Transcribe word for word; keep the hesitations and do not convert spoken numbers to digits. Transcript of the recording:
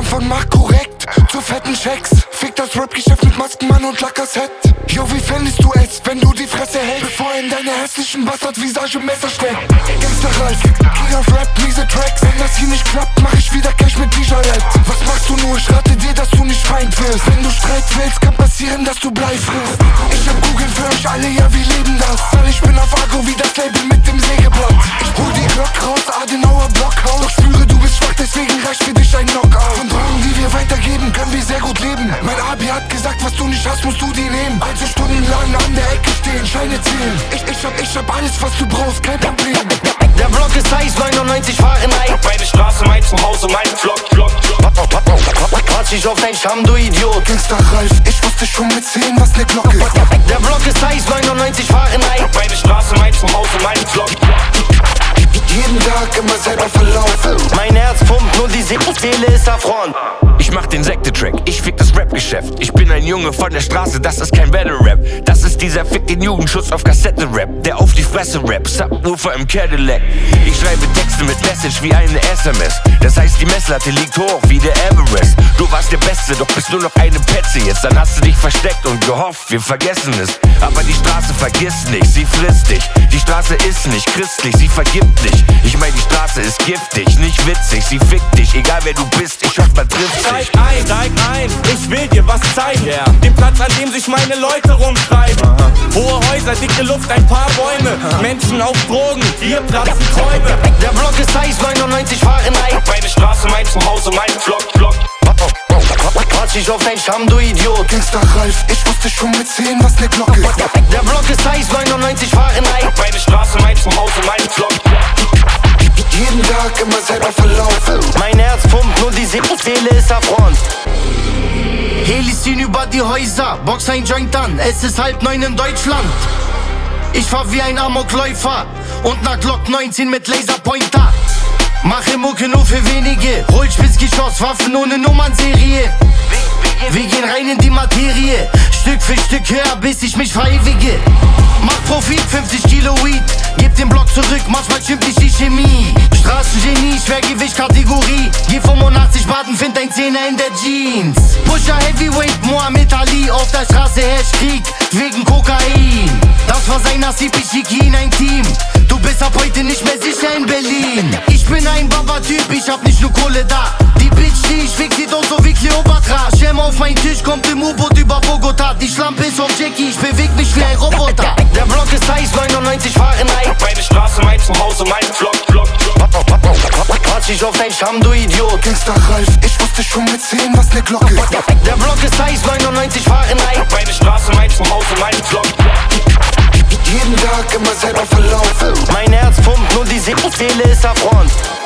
von Markt korrekt zu fetten Checks. Fick das Rap-Geschäft mit Maskenmann und Lackassett. Yo, wie fändest du es, wenn du die Fresse hältst, bevor er in deine hässlichen Bastard-Visage Messer steckt? Gangster Ralf, King of Rap, miese Tracks. Wenn das hier nicht klappt, mach ich wieder Cash mit Dijalette. Was machst du nur? Ich rate dir, dass du nicht Feind wirst. Wenn du Streit willst, kann passieren, dass du Blei frisst. Ich hab Google für euch alle, ja, wir leben das. Weil ich bin auf Agro wie das Label mit dem Sägeblatt. Ich hol die Glock raus, Adenauer Blockhaus. Doch spüre, du bist schwach, deswegen reicht für dich ein Knockout. Von Drogen, die wir weitergeben, können wir sehr gut leben. Mein Abi hat gesagt, was du nicht hast, musst du dir nehmen. Also stundenlang an der Ecke stehen, Scheine zählen. Ich, ich hab, ich hab alles, was du brauchst, kein Problem. Der Block ist heiß, neunundneunzig Fahrenheit. Meine Straße, mein Zuhause, mein Vlog, Vlog, Vlog. Quatsch dich auf dein Scham, du Idiot. Gangster Ralf, ich wusste schon mit zehn, was ne Glock ist. Der Block ist heiß, neunundneunzig Fahrenheit. Meine Straße, mein Zuhause, mein Vlog. Jeden Tag immer selber verlaufen. Mein Herz pumpt, nur die Seele ist auf Front. Ich mach den Sekte-Track, ich fick das Rap-Geschäft. Ich bin ein Junge von der Straße, das ist kein Battle-Rap. Das ist dieser Fick den Jugendschutz auf Kassette-Rap, der auf die Fresse rappt, Subwoofer im Cadillac. Ich schreibe Texte mit Message wie eine S M S. Das heißt, die Messlatte liegt hoch wie der Everest. Du warst der Beste, doch bist nur noch eine Petze jetzt. Dann hast du dich versteckt und gehofft, wir vergessen es. Aber die Straße vergisst nicht, sie frisst dich. Die Straße ist nicht christlich, sie vergibt dich. Ich mein, die Straße ist giftig, nicht witzig, sie fickt dich. Egal wer du bist, ich hoffe, man trifft sich. Steig ein, steig ein, ich will dir was zeigen. Yeah. Den Platz, an dem sich meine Leute rumtreiben. Aha. Hohe Häuser, dicke Luft, ein paar Bäume. Aha. Menschen auf Drogen, hier platzen Träume. Der Block ist heiß, neunundneunzig Fahrenheit. Meine Straße, mein Zuhause, mein Vlog, Vlog. Quatsch dich auf dein Scham, du Idiot. Gangster Ralf, ich wusste schon mit zehn, was ne Glock ist. Der Block ist heiß, neunundneunzig Fahrenheit. Meine Straße, mein Zuhause, mein Vlog. Jeden Tag immer selber verlaufen. Mein Herz pumpt, nur die Seele ist auf Front. Helis ziehen über die Häuser, box ein Joint an, es ist halb neun in Deutschland. Ich fahr wie ein Amokläufer und nach Glock neunzehn mit Laserpointer. Mache Mucke nur für wenige, hol Spitzgeschoss, Waffen ohne Nummernserie. Wir gehen rein in die Materie, Stück für Stück höher, bis ich mich verewige. Mach Profit, fünfzig Kilo Weed, gib den Block zurück, manchmal stimmt nicht die Chemie. Straßengenie, Schwergewicht-Kategorie, geh fünfundachtzig baden, find ein Zehner in der Jeans. Pusher Heavyweight, Muhammad Ali, auf der Straße herrscht Krieg, wegen Kokain. Das war sein Nasib, ich schick ihn ein Team. Du bist ab heute nicht mehr sicher in Berlin. Ich bin ein Baba-Typ, ich hab nicht nur Kohle da. Die Bitch, die ich fick, sieht aus so wie Cleopatra. Schirm auf mein Tisch, kommt im U-Boot über Bogota. Die Schlampe ist auf Jackie, ich beweg mich wie ein Roboter. Der Block ist heiß, neunundneunzig Fahrenheit. Meine Straße, mein Zuhause, mein Vlog, Vlog. Quatsch dich auf dein Scham, du Idiot. Gangster Ralf, ich wusste schon mit zehn, was ne Glock ist. Der Block ist heiß, neunundneunzig Fahrenheit. Meine Straße, mein Zuhause, mein Vlog. Jeden Tag immer selber verlaufen. Mein Herz pumpt, nur die Seele ist auf Front.